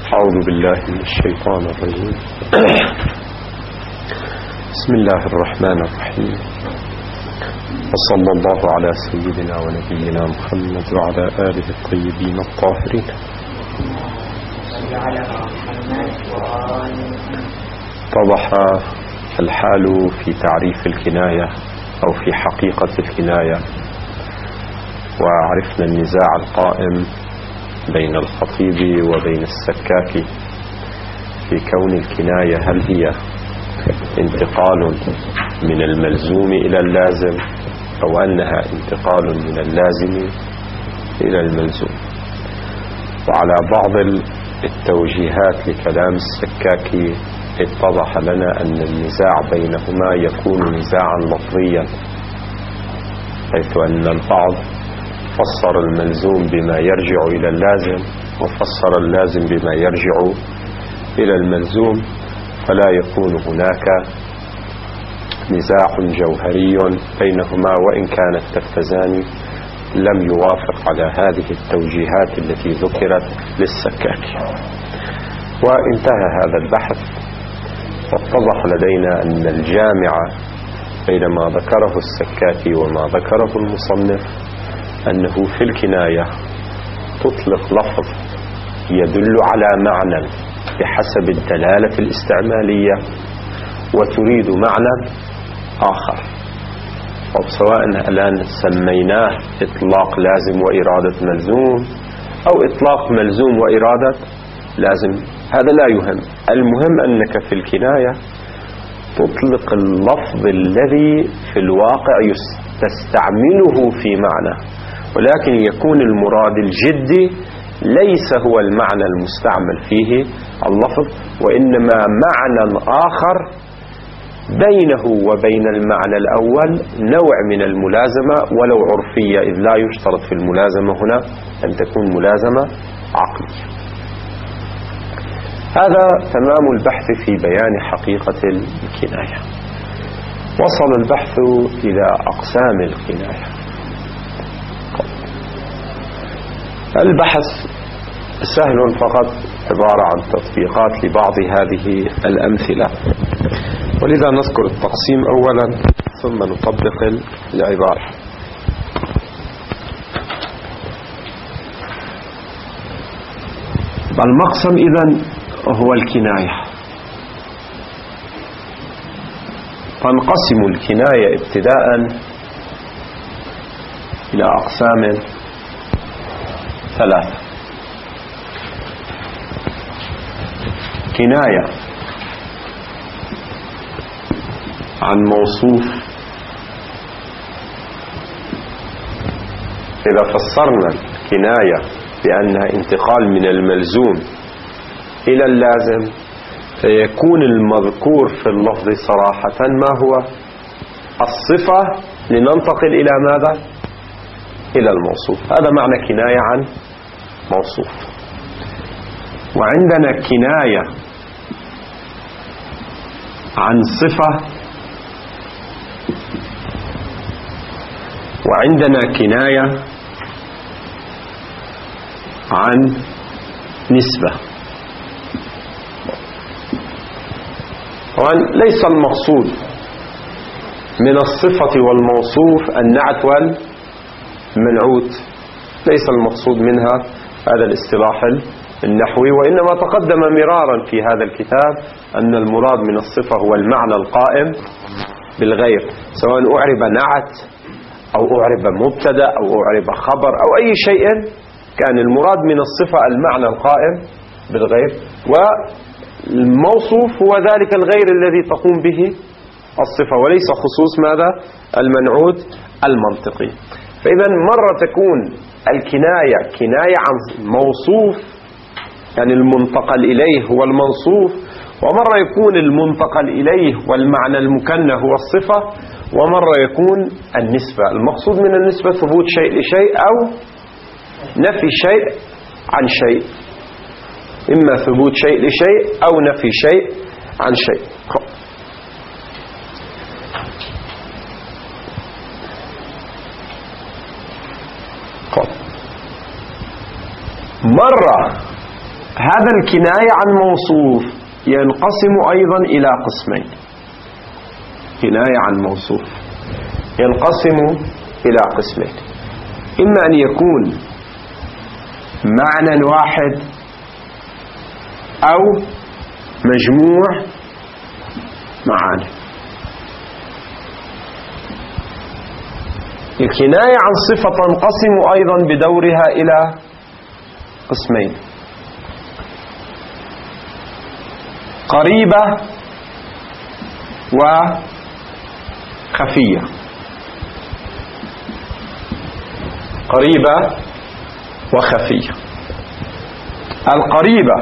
أعوذ بالله من الشيطان الرجيم. بسم الله الرحمن الرحيم، وصلى الله على سيدنا ونبينا محمد وعلى آله الطيبين الطاهرين. اتضح الحال في تعريف الكناية أو في حقيقة الكناية، وعرفنا النزاع القائم بين الخطيب وبين السكاكي في كون الكناية هل هي انتقال من الملزوم إلى اللازم أو أنها انتقال من اللازم إلى الملزوم. وعلى بعض التوجيهات لكلام السكاكي اتضح لنا أن النزاع بينهما يكون نزاعا لفظيا، حيث أن البعض فسر الملزوم بما يرجع إلى اللازم وفسر اللازم بما يرجع إلى الملزوم، فلا يكون هناك نزاع جوهري بينهما، وإن كان التفتزاني لم يوافق على هذه التوجيهات التي ذكرت للسكاكي. وانتهى هذا البحث، واتضح لدينا أن الجامع بين ما ذكره السكاكي وما ذكره المصنف أنه في الكناية تطلق لفظ يدل على معنى بحسب الدلالة الاستعمالية وتريد معنى آخر، وسواء الآن سميناه إطلاق لازم وإرادة ملزوم أو إطلاق ملزوم وإرادة لازم، هذا لا يهم. المهم أنك في الكناية تطلق اللفظ الذي في الواقع تستعمله في معنى، ولكن يكون المراد الجدي ليس هو المعنى المستعمل فيه اللفظ، وإنما معنى آخر بينه وبين المعنى الأول نوع من الملازمة ولو عرفية، إذ لا يشترط في الملازمة هنا أن تكون ملازمة عقلية. هذا تمام البحث في بيان حقيقة الكناية. وصل البحث إلى أقسام الكناية. البحث سهل، فقط عبارة عن تطبيقات لبعض هذه الأمثلة، ولذا نذكر التقسيم أولا ثم نطبق العبارة. المقسم إذن هو الكناية. تنقسم الكناية ابتداء إلى أقسام ثلاثة: كناية عن موصوف. إذا فسرنا الكناية بأنها انتقال من الملزوم إلى اللازم، فيكون المذكور في اللفظ صراحة ما هو الصفة لننتقل إلى ماذا؟ إلى الموصوف. هذا معنى كناية عن موصوف. وعندنا كناية عن صفة، وعندنا كناية عن نسبة. طبعا ليس المقصود من الصفة والموصوف النعت والمنعوت، ليس المقصود منها هذا الاصطلاح النحوي، وإنما تقدم مرارا في هذا الكتاب أن المراد من الصفة هو المعنى القائم بالغير، سواء أعرب نعت أو أعرب مبتدأ أو أعرب خبر أو أي شيء كان، المراد من الصفة المعنى القائم بالغير، والموصوف هو ذلك الغير الذي تقوم به الصفة، وليس خصوص ماذا؟ المنعوت المنطقي. فإذا مرة تكون الكناية كناية عن موصوف، يعني المنتقل إليه هو المنصوف، ومرة يكون المنتقل إليه والمعنى المكنى هو الصفة، ومرة يكون النسبة. المقصود من النسبة ثبوت شيء لشيء أو نفي شيء عن شيء، إما ثبوت شيء لشيء أو نفي شيء عن شيء. مرة هذا الكناية عن موصوف ينقسم أيضا إلى قسمين. كناية عن موصوف ينقسم إلى قسمين، إما أن يكون معنى واحد أو مجموع معاني. الكناية عن صفة تنقسم أيضا بدورها إلى قسمين: قريبة وخفية. قريبة وخفية. القريبة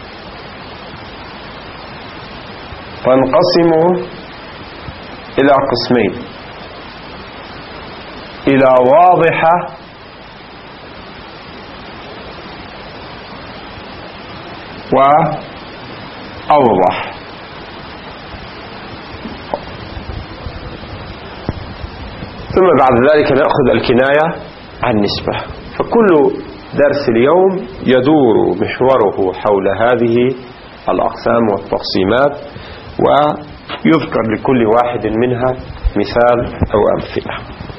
تنقسم إلى قسمين: إلى واضحة وأوضح. ثم بعد ذلك نأخذ الكناية عن نسبة. فكل درس اليوم يدور محوره حول هذه الأقسام والتقسيمات، ويذكر لكل واحد منها مثال أو أمثلة.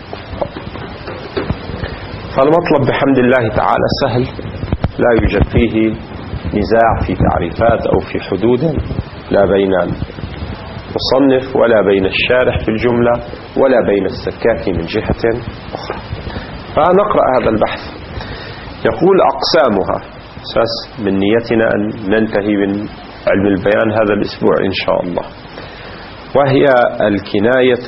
فالمطلب بحمد الله تعالى سهل، لا يوجد فيه نزاع في تعريفات أو في حدود، لا بين المصنف ولا بين الشارح في الجملة ولا بين السكاكي من جهة أخرى. فنقرأ هذا البحث. يقول: أقسامها، أساس من نيتنا أن ننتهي من علم البيان هذا الأسبوع إن شاء الله. وهي الكناية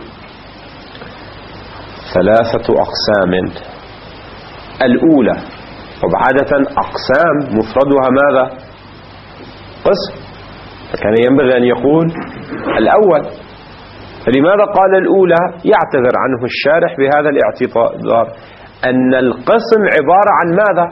3 أقسام. الأولى، وبعادة أقسام مفردها ماذا؟ قسم، فكان ينبغي أن يقول الأول. فلماذا قال الأولى؟ يعتذر عنه الشارح بهذا الاعتذار، أن القسم عبارة عن ماذا؟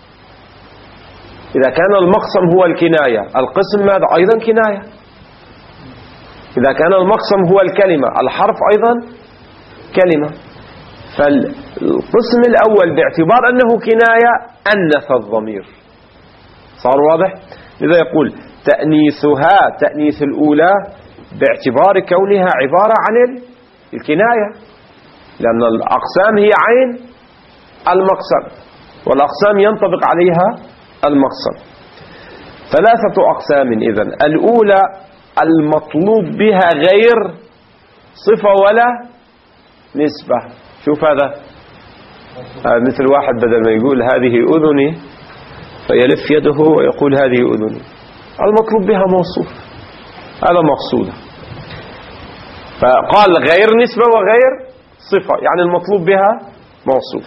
إذا كان المقسم هو الكناية، القسم ماذا؟ أيضا كناية. إذا كان المقسم هو الكلمة، الحرف أيضا كلمة. فالقسم الأول باعتبار أنه كناية أنث الضمير. صار واضح؟ لذا يقول تأنيثها، تأنيث الأولى باعتبار كونها عبارة عن الكناية، لأن الأقسام هي عين المقسم، والأقسام ينطبق عليها المقسم. 3 أقسام إذن. الأولى المطلوب بها غير صفة ولا نسبة. شوف هذا مثل واحد بدل ما يقول هذه أذني فيلف يده ويقول هذه أذني، المطلوب بها موصوف، هذا مقصوده. فقال غير نسبة وغير صفة، يعني المطلوب بها موصوف.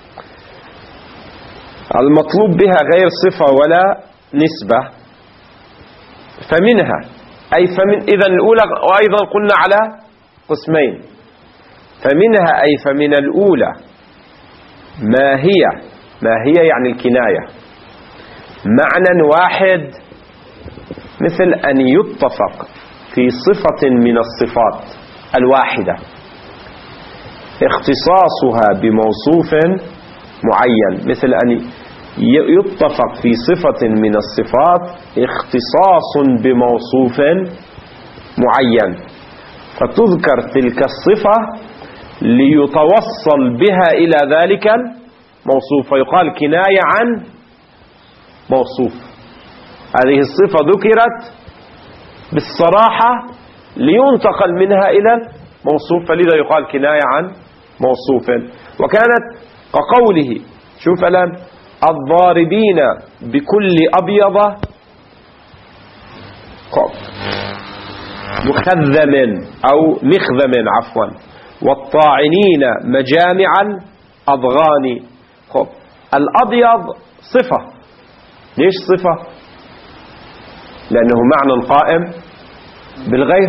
المطلوب بها غير صفة ولا نسبة. فمنها أي فمن، إذن الأولى، وأيضا قلنا على قسمين. فمنها أي فمن الأولى ما هي يعني الكناية معنى واحد، مثل أن يتفق في صفة من الصفات الواحدة اختصاصها بموصوف معين، مثل أن يتفق في صفة من الصفات اختصاص بموصوف معين، فتذكر تلك الصفة ليتوصل بها إلى ذلك الموصوف، فيقال كناية عن موصوف. هذه الصفة ذكرت بالصراحة لينتقل منها إلى الموصوف، فلذا يقال كناية عن موصوف. وكانت كقوله، شوف الآن: الضاربين بكل أبيض مخذم أو مخذم عفوا، والطاعنين مجامع الأضغان. الأبيض صفة. ليش صفة؟ لأنه معنى قائم بالغير.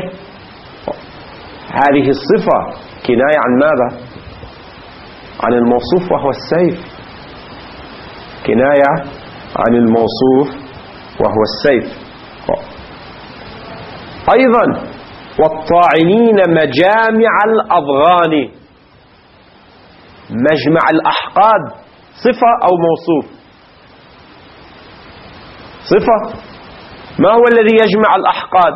هذه الصفة كناية عن ماذا؟ عن الموصوف وهو السيف. كناية عن الموصوف وهو السيف. أيضا والطاعنين مجامع الأضغان، مجمع الأحقاد صفة أو موصوف؟ صفة. ما هو الذي يجمع الأحقاد؟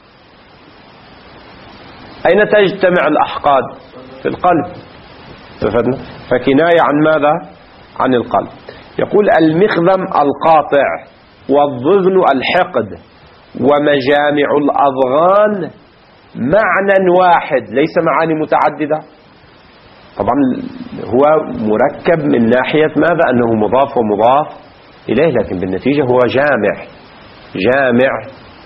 أين تجتمع الأحقاد؟ في القلب. فكناية عن ماذا؟ عن القلب. يقول المخذم القاطع والضغن الحقد ومجامع الأضغان معنى واحد ليس معاني متعددة. طبعا هو مركب من ناحية ماذا؟ أنه مضاف ومضاف إليه، لكن بالنتيجة هو جامع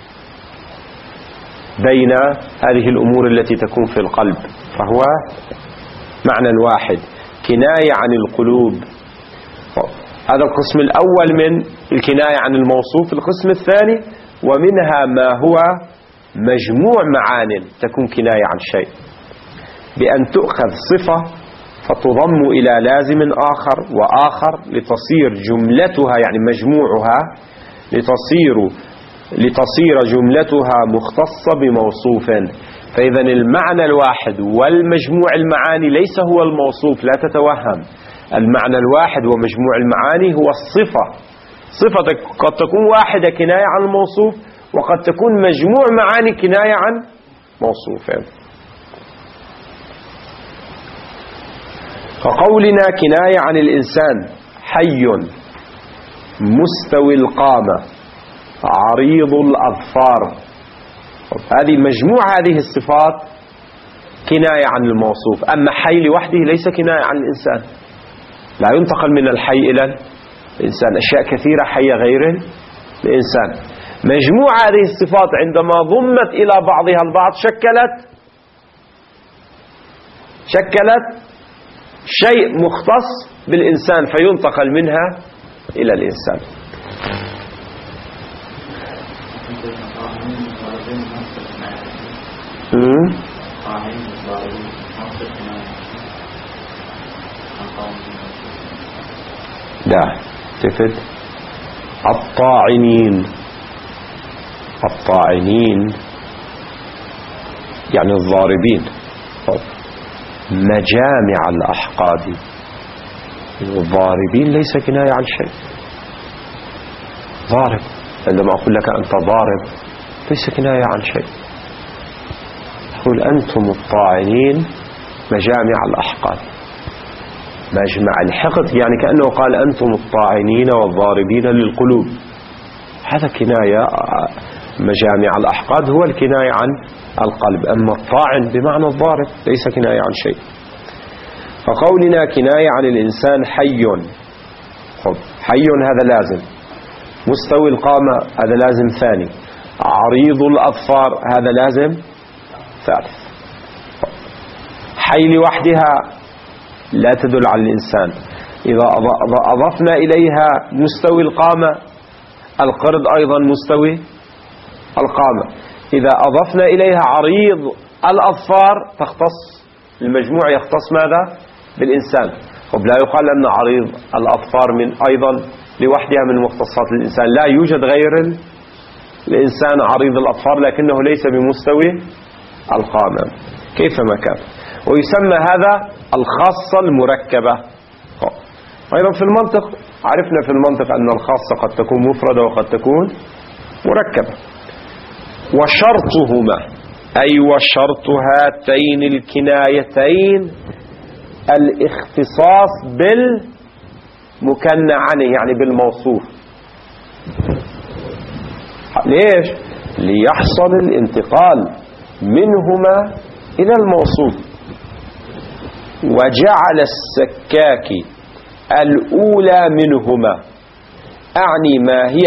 بين هذه الأمور التي تكون في القلب، فهو معنى واحد. كناية عن القلوب، هذا القسم الأول من الكناية عن الموصوف. القسم الثاني ومنها ما هو مجموع معان تكون كناية عن شيء، بأن تؤخذ صفة فتضم إلى لازم آخر وآخر لتصير جملتها يعني مجموعها لتصير جملتها مختصة بموصوف. فإذا المعنى الواحد والمجموع المعاني ليس هو الموصوف، لا تتوهم. المعنى الواحد ومجموع المعاني هو الصفة. صفتك قد تكون واحدة كناية عن الموصوف، وقد تكون مجموع معاني كناية عن موصوفين. فقولنا كناية عن الإنسان حي مستوي القامة عريض الأظفار، هذه مجموع هذه الصفات كناية عن الموصوف. أما حي لوحده ليس كناية عن الإنسان، لا ينتقل من الحي إلى الإنسان، أشياء كثيرة حية غير الإنسان. مجموع هذه الصفات عندما ضمت إلى بعضها البعض شكلت شيء مختص بالإنسان، فينتقل منها إلى الإنسان. لا تفد الطاعنين يعني الضاربين. مجامع الأحقاد، الضاربين ليس كناية عن شيء. ضارب، عندما أقول لك أنت ضارب ليس كناية عن شيء. أقول أنتم الطاعنين مجامع الأحقاد. مجمع الحقد يعني كأنه قال أنتم الطاعنين والضاربين للقلوب، هذا كناية. مجامع الأحقاد هو الكناية عن القلب، أما الطاعن بمعنى الضارب ليس كناية عن شيء. فقولنا كناية عن الإنسان حي، حي هذا لازم، مستوي القامة هذا لازم ثاني، عريض الأظفار هذا لازم ثالث. حي لوحدها لا تدل على الإنسان. إذا أضفنا إليها مستوي القامة، القرد أيضا مستوي القامة. إذا أضفنا إليها عريض الأظفار تختص المجموع، يختص ماذا؟ بالإنسان. لا يقال أن عريض الأظفار من أيضا لوحدها من مختصات الإنسان، لا يوجد غير الإنسان عريض الأظفار، لكنه ليس بمستوي القامة كيفما كان. ويسمى هذا الخاصة المركبة. أيضا في المنطق عرفنا في المنطق أن الخاصة قد تكون مفردة وقد تكون مركبة. وشرطهما أي وشرط هاتين الكنايتين الاختصاص بالمكنى عنه يعني بالموصوف. ليش؟ ليحصل الانتقال منهما إلى الموصوف. وجعل السكاك الأولى منهما، أعني ما هي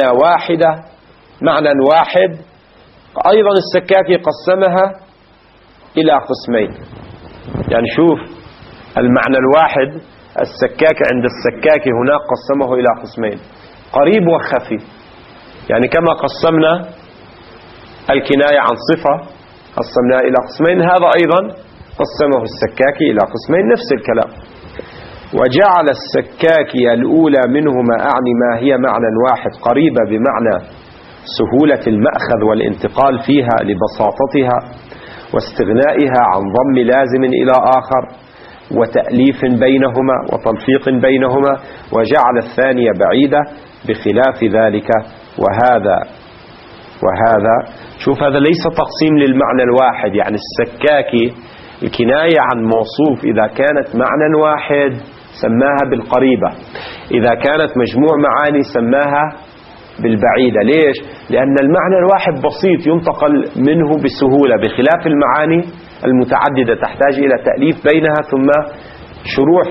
معنى واحد. أيضا السكاك قسمها إلى قسمين، يعني شوف المعنى الواحد السكاك عند السكاك هناك قسمه إلى قسمين، قريب وخفي. يعني كما قسمنا الكناية عن صفة قسمناها إلى قسمين، هذا أيضا قسمه السكاكي إلى قسمين، نفس الكلام. وجعل السكاكي الأولى منهما، أعني ما هي معنى واحد قريبة بمعنى سهولة المأخذ والانتقال فيها لبساطتها واستغنائها عن ضم لازم إلى آخر وتأليف بينهما وتلفيق بينهما. وجعل الثانية بعيدة بخلاف ذلك وهذا شوف، هذا ليس تقسيم للمعنى الواحد. يعني السكاكي الكناية عن موصوف إذا كانت معنى واحد سماها بالقريبة، إذا كانت مجموع معاني سماها بالبعيدة. ليش؟ لأن المعنى الواحد بسيط ينتقل منه بسهولة، بخلاف المعاني المتعددة تحتاج إلى تأليف بينها، ثم شروع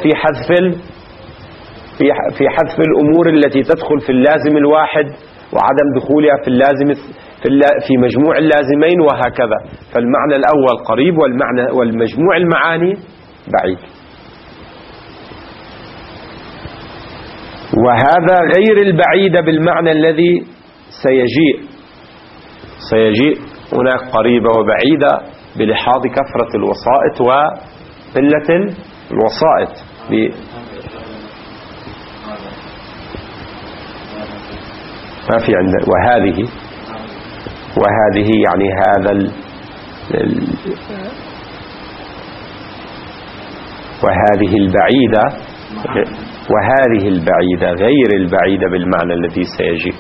في حذف الأمور التي تدخل في اللازم الواحد وعدم دخولها في مجموع اللازمين وهكذا. فالمعنى الأول قريب والمجموع المعاني بعيد. وهذا غير البعيد بالمعنى الذي سيجيء هناك قريبة وبعيدة بلحاظ كثرة الوسائط وقلة الوسائط. ما في عندنا وهذه يعني وهذه البعيدة غير البعيدة بالمعنى الذي سيجيء.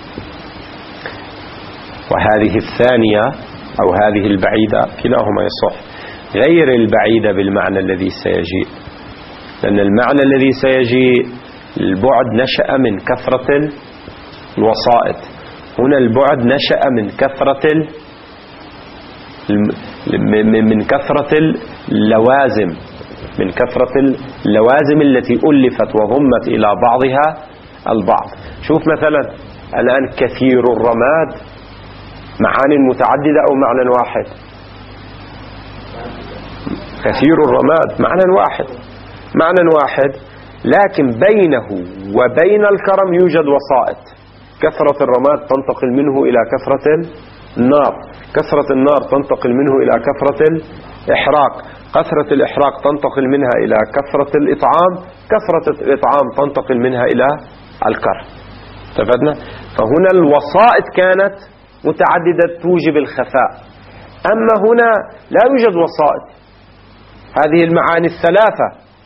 وهذه الثانية أو هذه البعيدة كلاهما يصح، غير البعيدة بالمعنى الذي سيجيء، لأن المعنى الذي سيجيء البعد نشأ من كثرة الوسائط، هنا البعد نشأ من كثرة اللوازم، من كثرة اللوازم التي ألفت وضمت إلى بعضها البعض. شوف مثلا الآن كثير الرماد معاني متعددة أو معنى واحد؟ كثير الرماد معنى واحد، لكن بينه وبين الكرم يوجد وسائط. كثرة الرماد تنتقل منه إلى كثرة النار، كثرة النار تنتقل منه إلى كثرة الإحراق، كثرة الإحراق تنتقل منها إلى كثرة الإطعام، كثرة الإطعام تنتقل منها إلى الكر. تفدنا؟ فهنا الوسائط كانت متعددة توجب الخفاء، أما هنا لا يوجد وسائط. هذه المعاني الثلاثة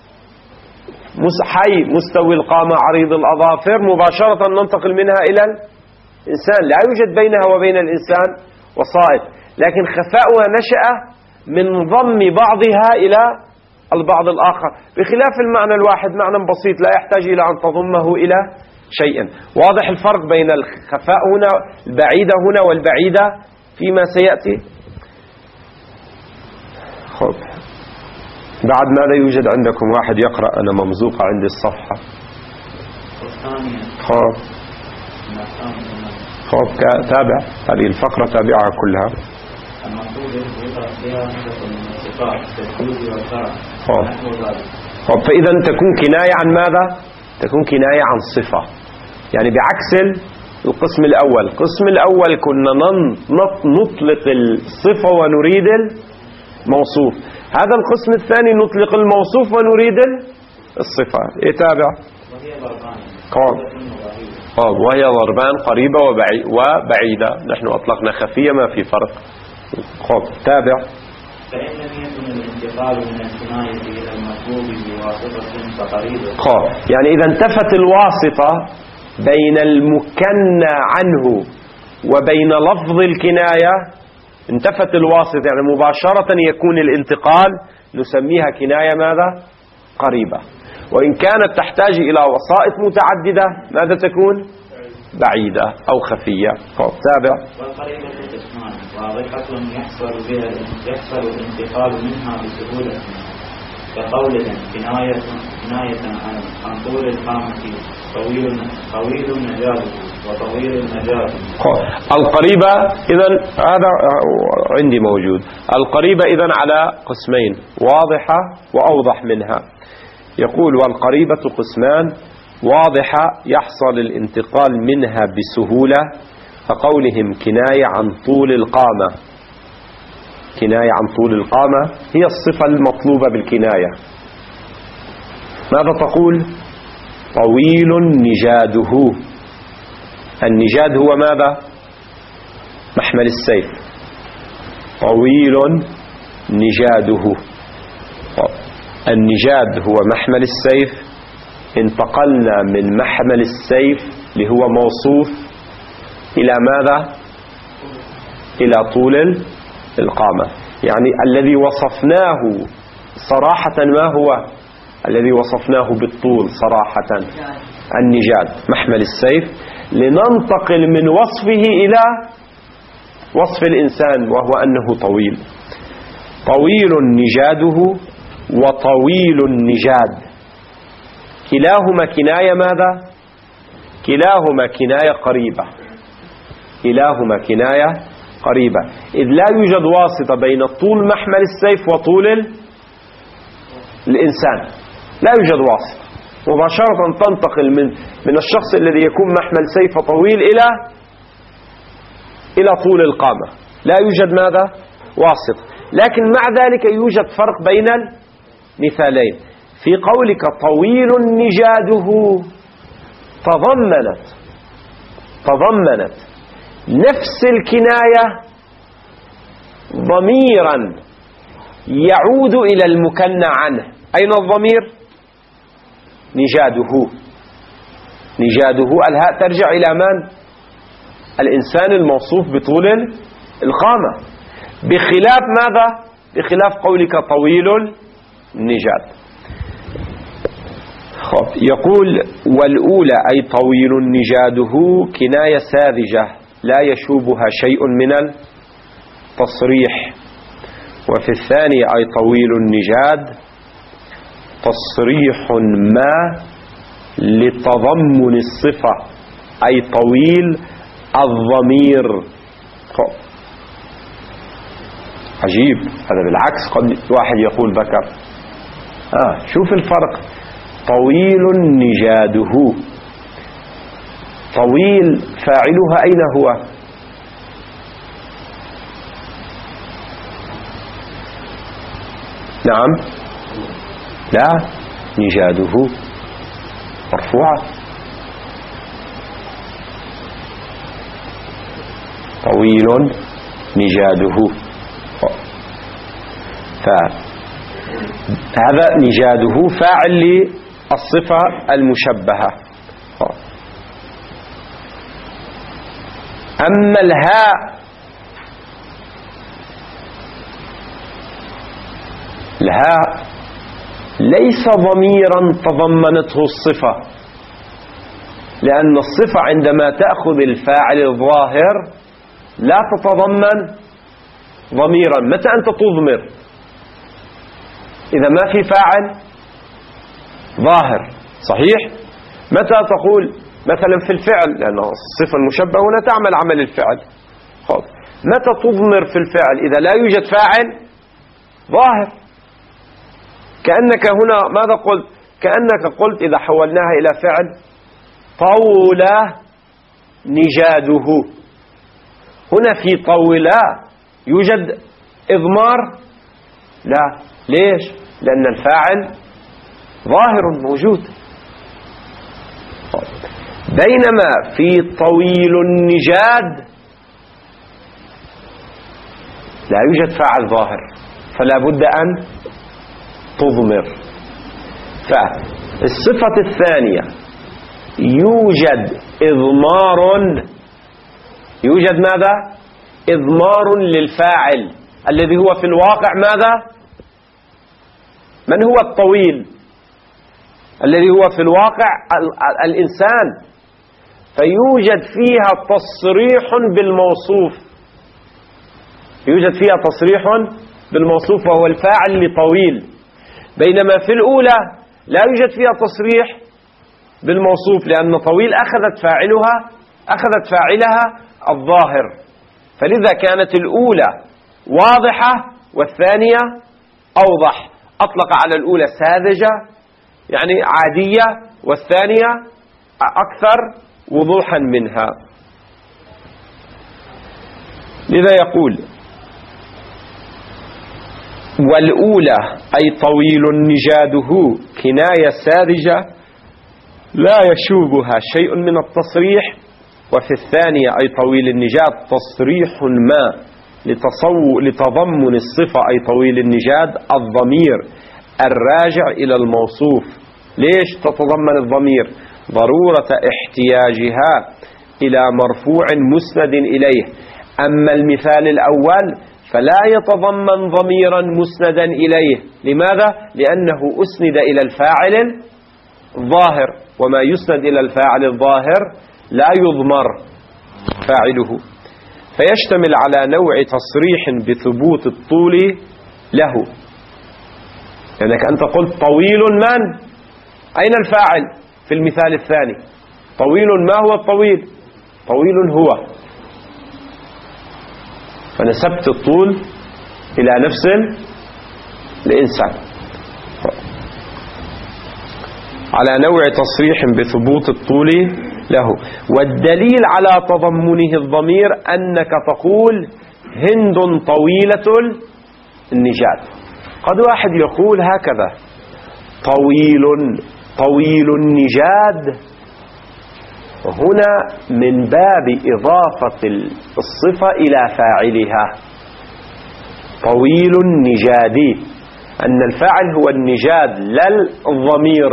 حي مستوي القامة عريض الأظافر مباشرة ننتقل منها إلى الإنسان، لا يوجد بينها وبين الإنسان وسائط، لكن خفاؤها نشأ من ضم بعضها إلى البعض الآخر، بخلاف المعنى الواحد معنى بسيط لا يحتاج إلى أن تضمه إلى شيء. واضح الفرق بين الخفاء هنا البعيدة هنا والبعيدة فيما سيأتي. خب بعد ماذا يوجد عندكم؟ واحد يقرأ، أنا ممزوقة عندي الصفحة. خب تابع هذه الفقرة، تابعها كلها. خب فإذا تكون كناية عن ماذا؟ تكون كناية عن صفة، يعني بعكس القسم الأول. القسم الأول كنا نطلق الصفة ونريد الموصوف، هذا القسم الثاني نطلق الموصوف ونريد الصفة. تابع. وهي ضربان قريبة وبعيدة، نحن أطلقنا خفية ما في فرق. تابع. فإن لم يكن الانتقال من الكناية إلى المطلوب بواسطة فقريبة. يعني إذا انتفت الواسطة بين المكنى عنه وبين لفظ الكناية، انتفت الواسطة يعني مباشرة يكون الانتقال، نسميها كناية ماذا؟ قريبة. وإن كانت تحتاج إلى وسائط متعددة ماذا تكون؟ بعيدة أو خفية. تابع. والقريبة تسمان واضحة يحصل الانتقال منها بسهولة، كقولهم كناية عن طول القامة طويل النجاة وطويل النجاة. القريبة إذن هذا عندي موجود. القريبة إذن على قسمين، واضحة وأوضح منها. يقول والقريبة قسمان: واضحة يحصل الانتقال منها بسهولة، كقولهم كناية عن طول القامة. كناية عن طول القامة هي الصفة المطلوبة بالكناية. ماذا تقول؟ طويل نجاده. النجاد هو ماذا؟ محمل السيف. طويل نجاده، النجاد هو محمل السيف. انتقلنا من محمل السيف اللي هو موصوف إلى ماذا؟ إلى طول القامة. يعني الذي وصفناه صراحة ما هو؟ الذي وصفناه بالطول صراحة النجاد، محمل السيف، لننتقل من وصفه إلى وصف الإنسان وهو أنه طويل. طويل نجاده وطويل النجاد، كلاهما كناية ماذا؟ كلاهما كناية قريبة، كلاهما كناية قريبة، إذ لا يوجد واسطة بين طول محمل السيف وطول الإنسان، لا يوجد واسطة، مباشرة تنتقل من الشخص الذي يكون محمل سيف طويل إلى طول القامة، لا يوجد ماذا؟ واسطة. لكن مع ذلك يوجد فرق بين المثالين. في قولك طويل نجاده تضمنت نفس الكناية ضميرا يعود إلى المكنى عنه. أين الضمير؟ نجاده الهاء ترجع إلى من؟ الإنسان الموصوف بطول القامة، بخلاف ماذا؟ بخلاف قولك طويل النجاد. يقول والأولى أي طويل نجاده كناية ساذجة لا يشوبها شيء من التصريح، وفي الثانية أي طويل النجاد تصريح ما لتضمن الصفة، أي طويل الضمير. عجيب، هذا بالعكس قد واحد يقول ذكر. شوف الفرق، طويل نجاده، طويل فاعلها أين هو؟ نعم، لا، نجاده مرفوعة، طويل نجاده، فهذا نجاده فاعل للصفة المشبهة. أما الهاء ليس ضميرا تضمنته الصفة، لأن الصفة عندما تأخذ الفاعل الظاهر لا تتضمن ضميرا. متى أنت تضمر؟ إذا ما في فاعل ظاهر، صحيح؟ متى تقول مثلا في الفعل، لأن الصفة المشبهة هنا تعمل عمل الفعل. متى تضمر في الفعل؟ إذا لا يوجد فاعل ظاهر. كأنك هنا ماذا قلت؟ كأنك قلت إذا حولناها إلى فعل طول نجاده، هنا في طول يوجد إضمار؟ لا. ليش؟ لأن الفاعل ظاهر موجود. بينما في طويل النجاد لا يوجد فاعل ظاهر، فلا بد أن تضمر. فالصفة الثانية يوجد إضمار، يوجد ماذا؟ إضمار للفاعل الذي هو في الواقع ماذا؟ من هو الطويل؟ الذي هو في الواقع الإنسان. فيوجد فيها تصريح بالموصوف، يوجد فيها تصريح بالموصوف وهو الفاعل لطويل. بينما في الأولى لا يوجد فيها تصريح بالموصوف، لأن طويل أخذت فاعلها الظاهر، فلذا كانت الأولى واضحة والثانية أوضح. أطلق على الأولى ساذجة يعني عادية، والثانية أكثر وضوحا منها. لذا يقول والأولى أي طويل نجاده كناية ساذجة لا يشوبها شيء من التصريح، وفي الثانية أي طويل النجاد تصريح ما لتضمن الصفة أي طويل النجاد الضمير الراجع إلى الموصوف. ليش تتضمن الضمير؟ ضرورة احتياجها إلى مرفوع مسند إليه. أما المثال الأول فلا يتضمن ضميرا مسندا إليه. لماذا؟ لأنه أسند إلى الفاعل الظاهر، وما يسند إلى الفاعل الظاهر لا يضمر فاعله، فيشتمل على نوع تصريح بثبوت الطول له. لأنك أنت قلت طويل من؟ أين الفاعل في المثال الثاني؟ طويل، ما هو الطويل؟ طويل هو، فنسبت الطول إلى نفس الإنسان على نوع تصريح بثبوت الطول له. والدليل على تضمنه الضمير أنك تقول هند طويلة النجاد. قد واحد يقول هكذا طويل النجاد، هنا من باب إضافة الصفة إلى فاعلها. طويل النجاد، أن الفاعل هو النجاد لا الضمير،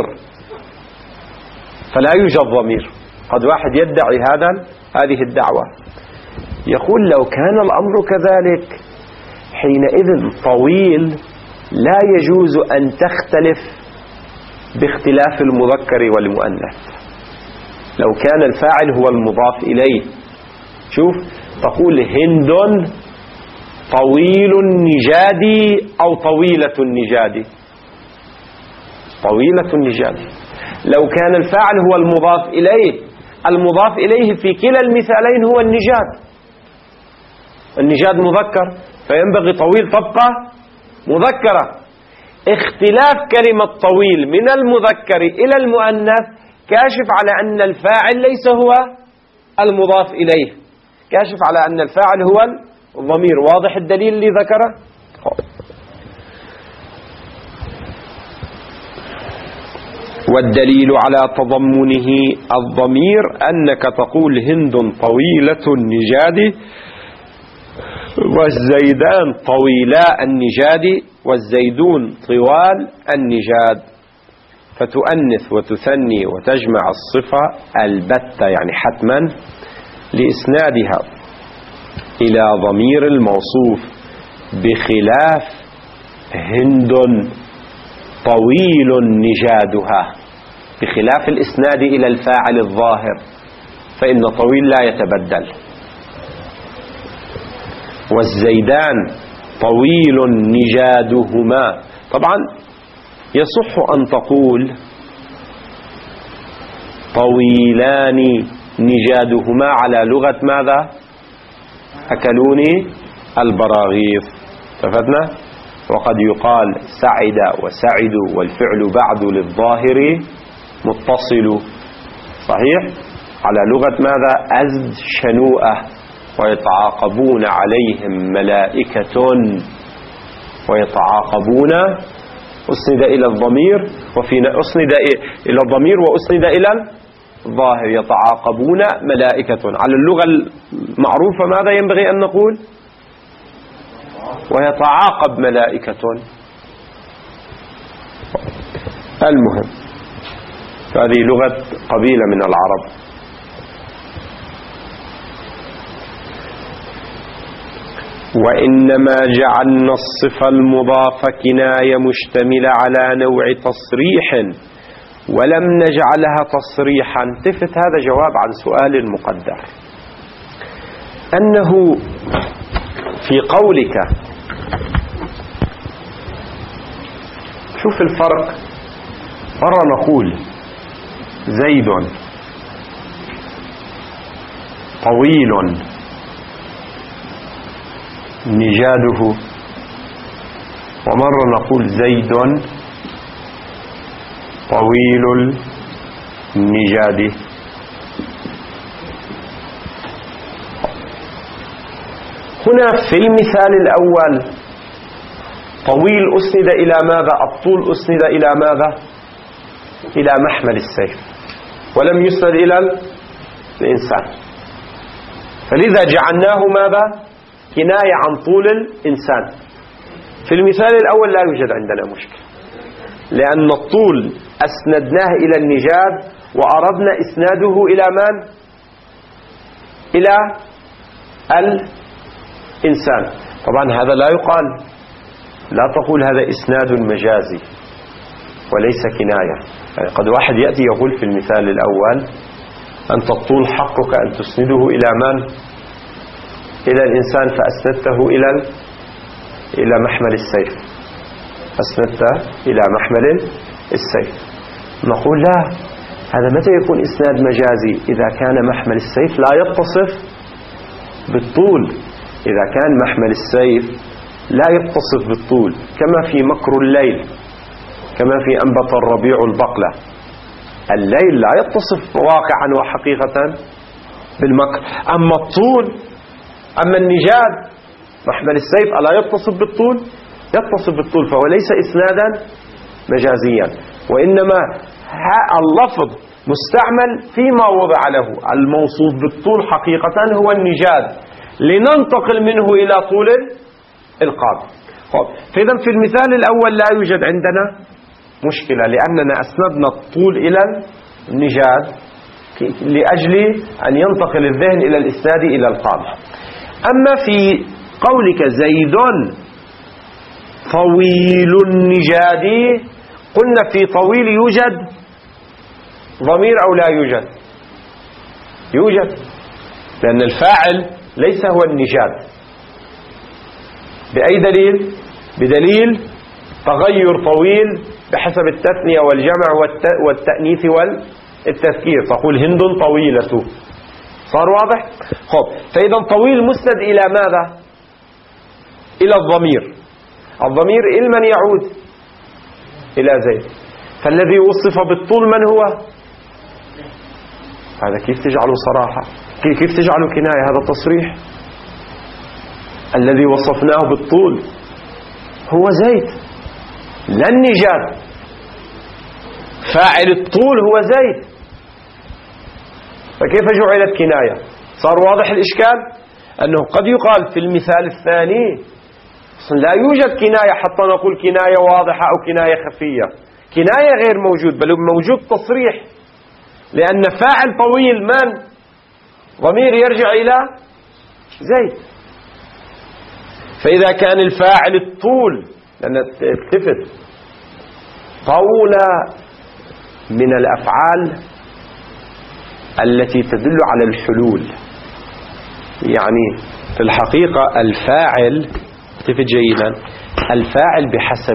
فلا يوجد ضمير. قد واحد يدعي هذه الدعوة، يقول لو كان الأمر كذلك حينئذ طويل لا يجوز أن تختلف باختلاف المذكر والمؤنث. لو كان الفاعل هو المضاف إليه، شوف تقول هند طويل النجاد أو طويلة النجاد. طويلة النجاد. لو كان الفاعل هو المضاف إليه، المضاف إليه في كلا المثالين هو النجاد. النجاد مذكر، فينبغي طويل تبقى مذكرة. اختلاف كلمة طويل من المذكر إلى المؤنث كاشف على أن الفاعل ليس هو المضاف إليه، كاشف على أن الفاعل هو الضمير. واضح الدليل اللي ذكره؟ والدليل على تضمنه الضمير أنك تقول هند طويلة النجاد والزيدان طويلا النجاد والزيدون طوال النجاد، فتؤنث وتثني وتجمع الصفة البتة يعني حتما لإسنادها إلى ضمير الموصوف، بخلاف هند طويل نجادها، بخلاف الإسناد إلى الفاعل الظاهر، فإن طويل لا يتبدل. والزيدان طويل نجادهما. طبعا يصح أن تقول طويلان نجادهما على لغة ماذا؟ أكلوني البراغيث. تفدنا؟ وقد يقال سعد وسعد والفعل بعد للظاهر متصل، صحيح، على لغة ماذا؟ أزد شنوءة. ويتعاقبون عليهم ملائكة، ويتعاقبون أسند إلى الضمير، وفي أسند إلى الضمير وأسند إلى الظاهر. يتعاقبون ملائكة على اللغة المعروفة ماذا ينبغي أن نقول؟ ويتعاقب ملائكة. المهم هذه لغة قبيلة من العرب. وإنما جعلنا الصفة المضافة كناية مشتملة على نوع تصريح ولم نجعلها تصريحا. تفت هذا جواب عن سؤال مقدر، أنه في قولك، شوف الفرق، مرة نقول زيد طويل نجاده، ومرة نقول زيد طويل النجاد. هنا في المثال الأول طويل أسند إلى ماذا؟ الطول أسند إلى ماذا؟ إلى محمل السيف، ولم يسند إلى الإنسان، فلذا جعلناه ماذا؟ كناية عن طول الإنسان. في المثال الأول لا يوجد عندنا مشكلة، لأن الطول أسندناه إلى النجاد وأردنا إسناده إلى من؟ إلى الإنسان. طبعا هذا لا يقال، لا تقول هذا إسناد مجازي وليس كناية. يعني قد واحد يأتي يقول في المثال الأول أنت الطول حقك أن تسنده إلى من؟ إلى الإنسان، فأسندته إلى محمل السيف، أسندته إلى محمل السيف. نقول لا، هذا متى يكون إسناد مجازي؟ إذا كان محمل السيف لا يتصف بالطول. إذا كان محمل السيف لا يتصف بالطول، كما في مكر الليل، كما في أنبت الربيع البقلة. الليل لا يتصف واقعا وحقيقة بالمكر. أما الطول، أما النجاد محمل السيف ألا يتصف بالطول؟ يتصف بالطول، فهو ليس إسنادا مجازيا، وإنما اللفظ مستعمل فيما وضع له. الموصوف بالطول حقيقة هو النجاد، لننتقل منه إلى طول القابل. فإذا في المثال الأول لا يوجد عندنا مشكلة، لأننا أسندنا الطول إلى النجاد لأجل أن ينتقل الذهن إلى الإسناد إلى القابل. أما في قولك زيد طويل النجاد، قلنا في طويل يوجد ضمير أو لا يوجد؟ يوجد، لأن الفاعل ليس هو النجاد. بأي دليل؟ بدليل تغير طويل بحسب التثنية والجمع والتأنيث والتذكير. تقول هند طويلة، صار واضح؟ فإذا طويل مسند إلى ماذا؟ إلى الضمير. الضمير إلى من يعود؟ إلى زيد. فالذي وصف بالطول من هو؟ هذا كيف تجعله صراحة؟ كيف تجعله كناية؟ هذا تصريح. الذي وصفناه بالطول هو زيد لا النجاد، فاعل الطول هو زيد، فكيف جعلت كناية؟ صار واضح الإشكال؟ أنه قد يقال في المثال الثاني لا يوجد كناية حتى نقول كناية واضحة أو كناية خفية. كناية غير موجود، بل موجود تصريح، لأن فاعل طويل من؟ ضمير يرجع إلى زيد. فإذا كان الفاعل الطول، لأن التفت طول من الأفعال التي تدل على الحلول، يعني في الحقيقة الفاعل، التفت جيدا، الفاعل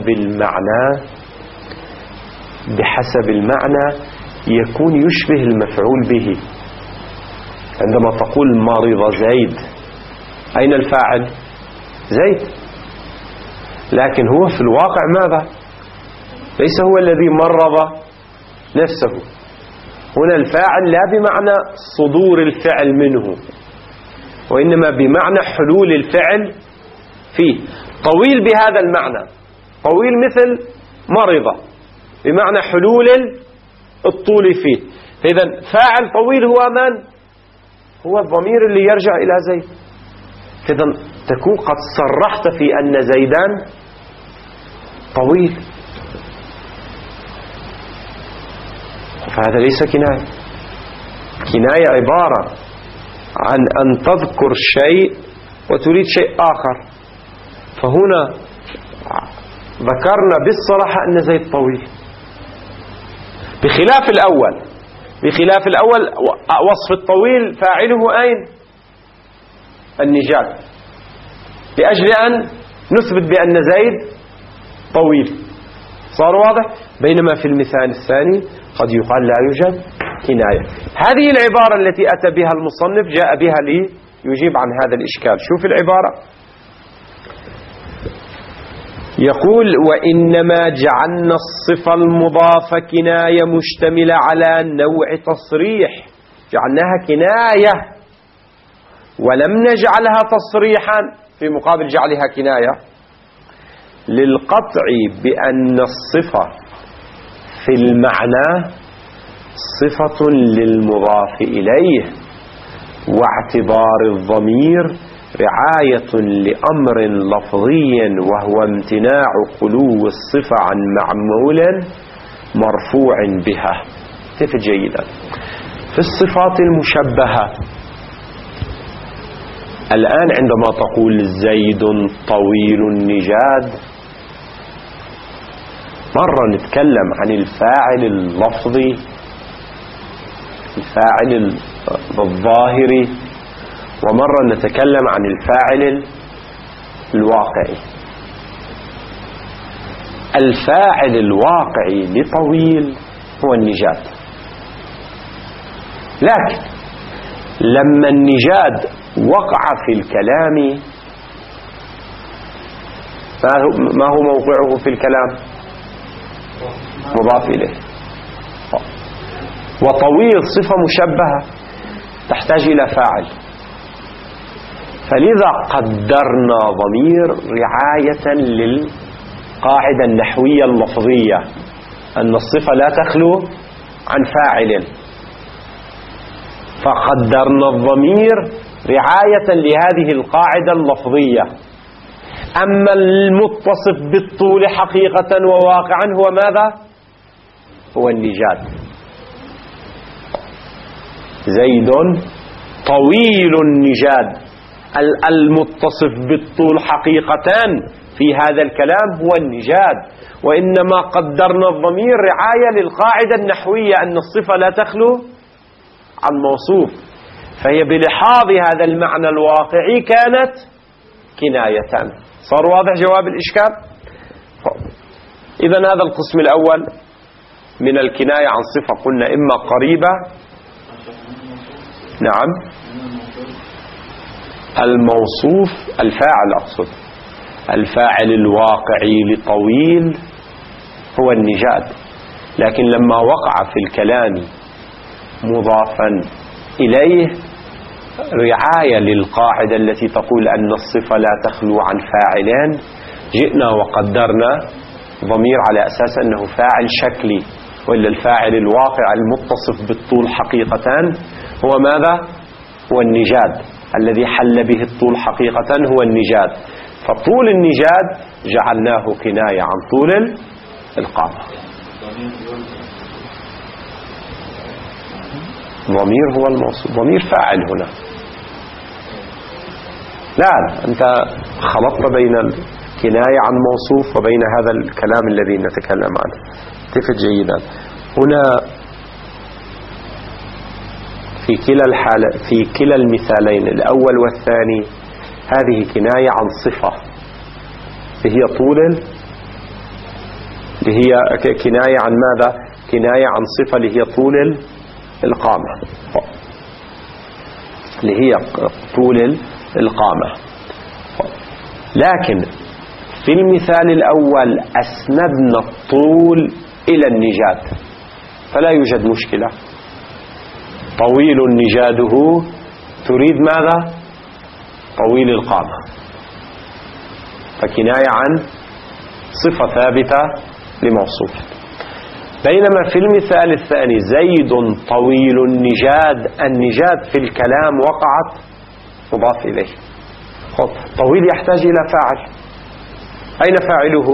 بحسب المعنى يكون يشبه المفعول به. عندما تقول مرض زيد، أين الفاعل؟ زيد، لكن هو في الواقع ماذا؟ ليس هو الذي مرض نفسه. هنا الفاعل لا بمعنى صدور الفعل منه، وإنما بمعنى حلول الفعل فيه. طويل بهذا المعنى، طويل مثل مرض بمعنى حلول الطول فيه. إذن فاعل طويل هو من؟ هو الضمير اللي يرجع إلى زيد. إذن تكون قد صرحت في أن زيدان طويل، فهذا ليس كناية. كناية عبارة عن أن تذكر شيء وتريد شيء آخر. فهنا ذكرنا بالصراحة أن زيد طويل، بخلاف الأول وصف الطويل فاعله أين؟ النجاد، لأجل أن نثبت بأن زيد طويل. صار واضح؟ بينما في المثال الثاني قد يقال لا يوجد كناية. هذه العبارة التي أتى بها المصنف جاء بها ليجيب عن هذا الإشكال. شوف العبارة، يقول وإنما جعلنا الصفة المضافة كناية مشتملة على نوع تصريح، جعلناها كناية ولم نجعلها تصريحا في مقابل جعلها كناية، للقطع بأن الصفة في المعنى صفة للمضاف إليه، واعتبار الضمير رعاية لأمر لفظي وهو امتناع خلو الصفة عن معمول مرفوع بها. تفت جيدا. في الصفات المشبهة الآن عندما تقول زيد طويل النجاد، مرة نتكلم عن الفاعل اللفظي، الفاعل الظاهري، ومرة نتكلم عن الفاعل الواقعي. الفاعل الواقعي لطويل هو النجاد، لكن لما النجاد وقع في الكلام ما هو موقعه في الكلام؟ مضاف إليه. وطويل صفة مشبهة تحتاج إلى فاعل، فلذا قدرنا ضمير رعاية للقاعدة النحوية اللفظية أن الصفة لا تخلو عن فاعل، فقدرنا الضمير رعاية لهذه القاعدة اللفظية. أما المتصف بالطول حقيقة وواقعا هو ماذا؟ هو النجاد. زيد طويل النجاد، المتصف بالطول حقيقة في هذا الكلام هو النجاد، وإنما قدرنا الضمير رعاية للقاعدة النحوية أن الصفة لا تخلو عن موصوف، فهي بلحاظ هذا المعنى الواقعي كانت كناية. صار واضح جواب الإشكال؟ إذن هذا القسم الأول من الكناية عن صفة قلنا إما قريبة، نعم، الموصوف الفاعل، أقصد الفاعل الواقعي لطويل هو النجاد، لكن لما وقع في الكلام مضافا إليه رعاية للقاعدة التي تقول أن الصفة لا تخلو عن فاعلين، جئنا وقدرنا ضمير على أساس أنه فاعل شكلي، وإلا الفاعل الواقع المتصف بالطول حقيقة هو ماذا؟ هو النجاد، الذي حل به الطول حقيقة هو النجاد، فطول النجاد جعلناه كناية عن طول القامة. ضمير هو الموصول، ضمير فاعل هنا. لا، أنت خلطت بين الكناية عن موصوف وبين هذا الكلام الذي نتكلم عنه. التفت جيدا، هنا في كلا المثالين الأول والثاني هذه كناية عن صفة هي طول، هي كناية عن ماذا؟ كناية عن صفة اللي هي طول القامة، اللي هي طول القامة. لكن في المثال الأول أسندنا الطول إلى النجاد، فلا يوجد مشكلة. طويل نجاده تريد ماذا؟ طويل القامة، فكناية عن صفة ثابتة لموصوف. بينما في المثال الثاني زيد طويل النجاد، النجاد في الكلام وقعت مضاف إليه. طويل يحتاج إلى فاعل، أين فاعله؟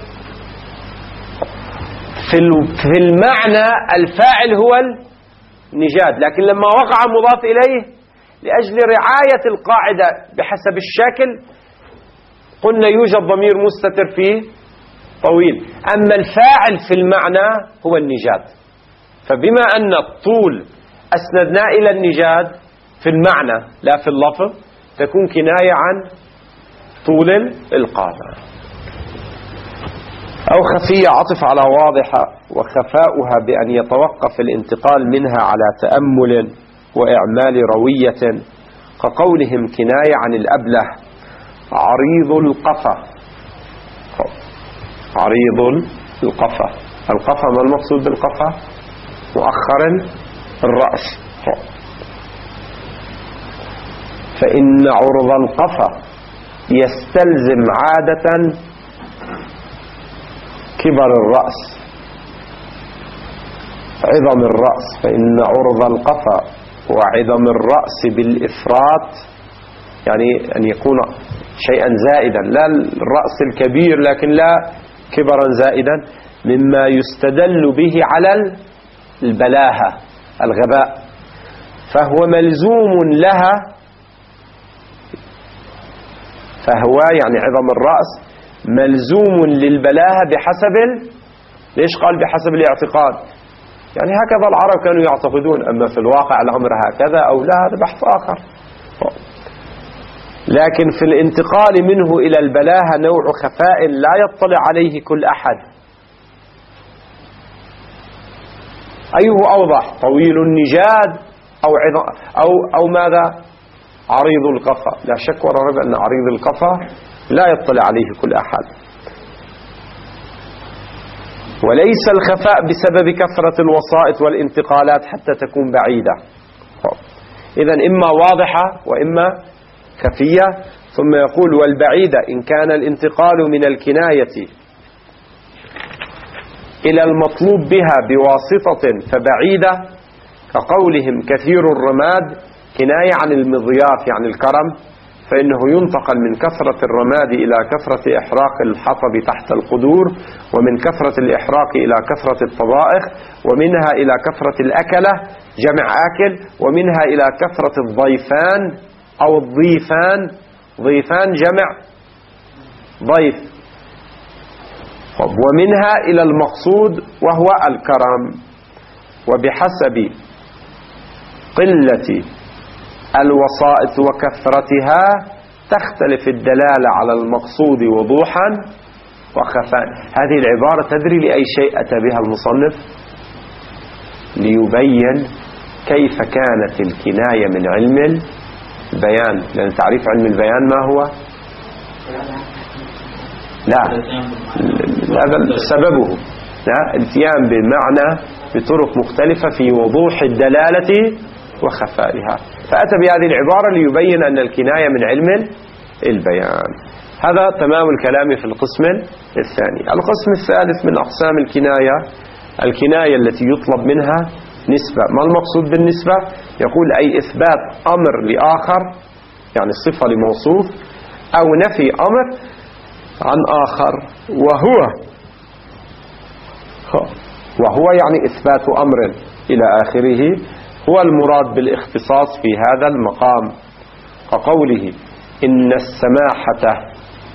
في المعنى الفاعل هو النجاد، لكن لما وقع مضاف إليه لأجل رعاية القاعدة بحسب الشكل قلنا يوجد ضمير مستتر فيه طويل، أما الفاعل في المعنى هو النجاد، فبما أن الطول أسندنا إلى النجاد في المعنى لا في اللفظ تكون كناية عن طول القامة. أو خفية عطف على واضحة، وخفاؤها بأن يتوقف الانتقال منها على تأمل وإعمال روية، كقولهم كناية عن الأبله عريض القفا. عريض القفا، القفا ما المقصود بالقفا؟ مؤخر الرأس. فإن عرض القفا يستلزم عادة كبر الرأس، عظم الرأس، فإن عرض القفا وعظم الرأس بالإفراط يعني أن يكون شيئا زائدا، لا الرأس الكبير لكن لا كبرا زائدا، مما يستدل به على البلاهة الغباء، فهو ملزوم لها فهو يعني عظم الرأس ملزوم للبلاهة بحسب ليش قال بحسب الاعتقاد؟ يعني هكذا العرب كانوا يعتقدون، أما في الواقع الأمر هكذا أو لا هذا بحث آخر. لكن في الانتقال منه إلى البلاهة نوع خفاء لا يطلع عليه كل أحد. أيه أوضح؟ طويل النجاد أو ماذا؟ عريض القفا. لا شك ولا ريب أن عريض القفا لا يطلع عليه كل أحد. وليس الخفاء بسبب كثرة الوسائط والانتقالات حتى تكون بعيدة. إذن إما واضحة وإما خفية. ثم يقول والبعيدة إن كان الانتقال من الكناية إلى المطلوب بها بواسطة فبعيدة، كقولهم كثير الرماد كناية عن المضياف يعني الكرم، فإنه ينتقل من كثرة الرماد إلى كثرة إحراق الحطب تحت القدور، ومن كثرة الإحراق إلى كثرة الطبائخ، ومنها إلى كثرة الأكلة جمع آكل، ومنها إلى كثرة الضيفان أو الضيفان، ضيفان جمع ضيف، ومنها إلى المقصود وهو الكرم. وبحسب قلة الوسائط وكثرتها تختلف الدلالة على المقصود وضوحا وخفاء. هذه العبارة تدري لأي شيء أتى بها المصنف؟ ليبين كيف كانت الكناية من علم البيان. لأن تعريف علم البيان ما هو؟ لا، هذا سببه الاتيان بمعنى بطرق مختلفة في وضوح الدلالة وخفائها، فأتى بهذه العبارة ليبين أن الكناية من علم البيان. هذا تمام الكلام في القسم الثاني. القسم الثالث من أقسام الكناية، الكناية التي يطلب منها نسبة. ما المقصود بالنسبة؟ يقول أي إثبات أمر لآخر، يعني الصفة لموصوف، أو نفي أمر عن آخر، وهو يعني إثبات أمر إلى آخره، هو المراد بالاختصاص في هذا المقام، كقوله إن السماحة.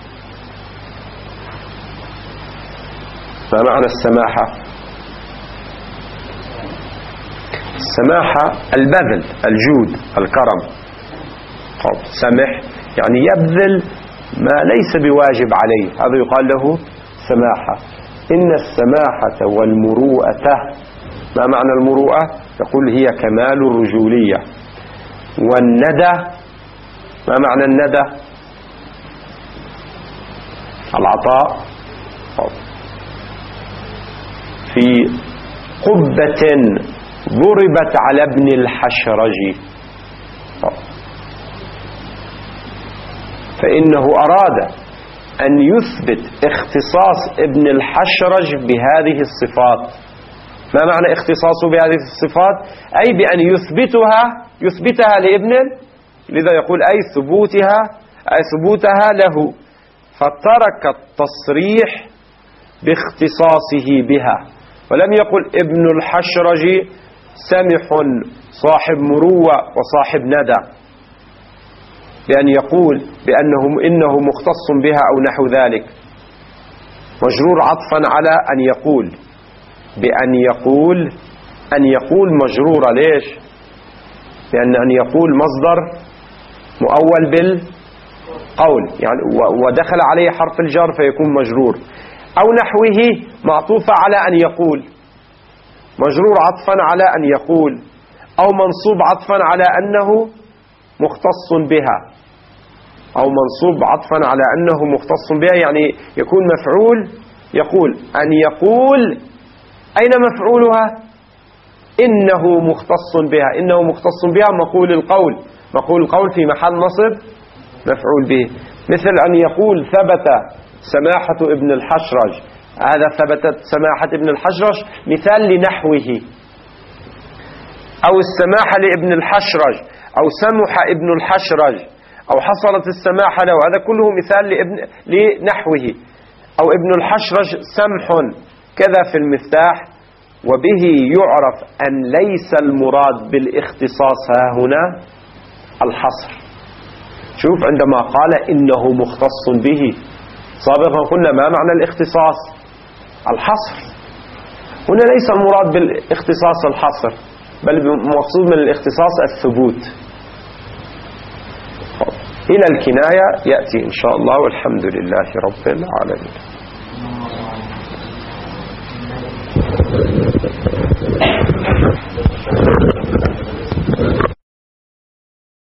ما معنى السماحة؟ السماحة البذل، الجود، الكرم. سمح يعني يبذل ما ليس بواجب عليه، هذا يقال له سماحة. إن السماحة والمروءة. ما معنى المروءة؟ يقول هي كمال الرجولية. والندى. ما معنى الندى؟ العطاء. في قبة ضربت على ابن الحشرج، فإنه أراد أن يثبت اختصاص ابن الحشرج بهذه الصفات. ما معنى اختصاصه بهذه الصفات؟ أي بأن يثبتها لابن، لذا يقول أي ثبوتها له، فترك التصريح باختصاصه بها، ولم يقل ابن الحشرج سمح صاحب مروة وصاحب ندى، بأن يقول إنه مختص بها أو نحو ذلك، مجرور عطفا على أن يقول، بأن يقول مجرورة. ليش؟ لأن أن يقول مصدر مؤول بالقول، يعني ودخل عليه حرف الجر فيكون مجرور، أو نحوه معطوفة على أن يقول، مجرور عطفا على أن يقول، أو منصوب عطفا على أنه مختص بها، أو منصوب عطفا على أنه مختص بها، يعني يكون مفعول يقول. أن يقول أين مفعولها؟ إنه مختص بها. إنه مختص بها مقول القول في محل نصب مفعول به. مثل أن يقول ثبت سماحة ابن الحشرج، هذا ثبتت سماحة ابن الحشرج مثال لنحوه، أو السماحة لابن الحشرج، أو سمح ابن الحشرج، أو حصلت السماحة له، هذا كله مثال لنحوه. أو ابن الحشرج سمح كذا في المفتاح. وبه يعرف أن ليس المراد بالاختصاص ها هنا الحصر، شوف عندما قال إنه مختص به، سابقا قلنا ما معنى الاختصاص؟ الحصر. هنا ليس المراد بالاختصاص الحصر، بل المقصود من الاختصاص الثبوت. إلى الكناية يأتي إن شاء الله، والحمد لله رب العالمين.